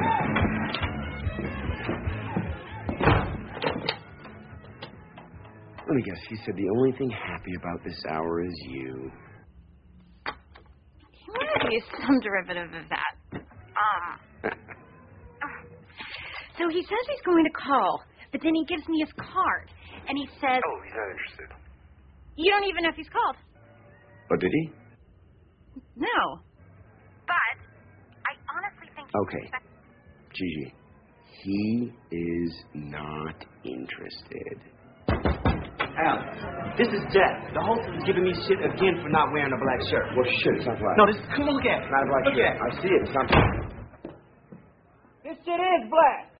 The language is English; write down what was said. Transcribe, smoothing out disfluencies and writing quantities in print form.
Let me guess, he said the only thing happy about this hour is you. He wanted to use some derivative of that. So he says he's going to call, but then he gives me his card, and he says... Oh, he's not interested. You don't even know if he's called. Oh, did he? No. But I honestly think... Okay. Gigi, he is not interested. Al, this is Jack. The host is giving me shit again for not wearing a black shirt. Well, shit, it's not black. No, come look at it. It's not a black Look shirt. at it. I see it. It's not black. This shit is black.